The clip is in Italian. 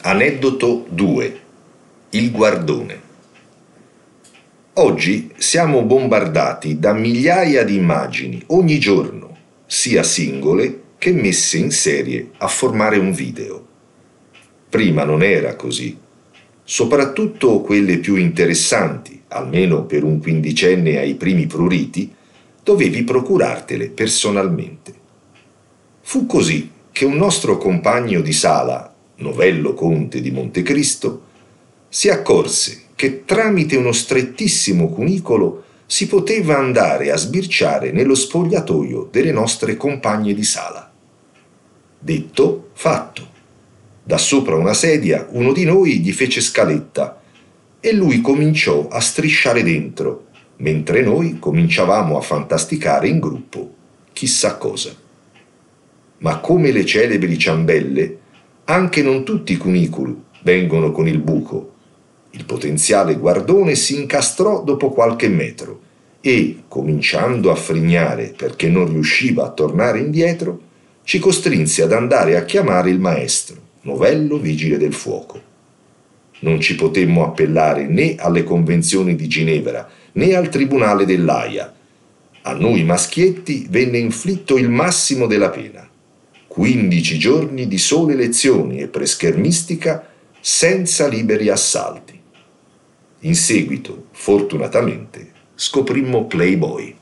Aneddoto 2. Il guardone. Oggi siamo bombardati da migliaia di immagini ogni giorno, sia singole che messe in serie a formare un video. Prima non era così. Soprattutto quelle più interessanti, almeno per un quindicenne ai primi pruriti, dovevi procurartele personalmente. Fu così che un nostro compagno di sala, Novello Conte di Montecristo, si accorse che tramite uno strettissimo cunicolo si poteva andare a sbirciare nello spogliatoio delle nostre compagne di sala. Detto, fatto. Da sopra una sedia uno di noi gli fece scaletta e lui cominciò a strisciare dentro, mentre noi cominciavamo a fantasticare in gruppo chissà cosa. Ma come le celebri ciambelle, anche non tutti i cunicoli vengono con il buco. Il potenziale guardone si incastrò dopo qualche metro e, cominciando a frignare perché non riusciva a tornare indietro, ci costrinse ad andare a chiamare il maestro, Novello Vigile del Fuoco. Non ci potemmo appellare né alle convenzioni di Ginevra né al tribunale dell'Aia. A noi maschietti venne inflitto il massimo della pena: 15 giorni di sole lezioni e preschermistica senza liberi assalti. In seguito, fortunatamente, scoprimmo Playboy.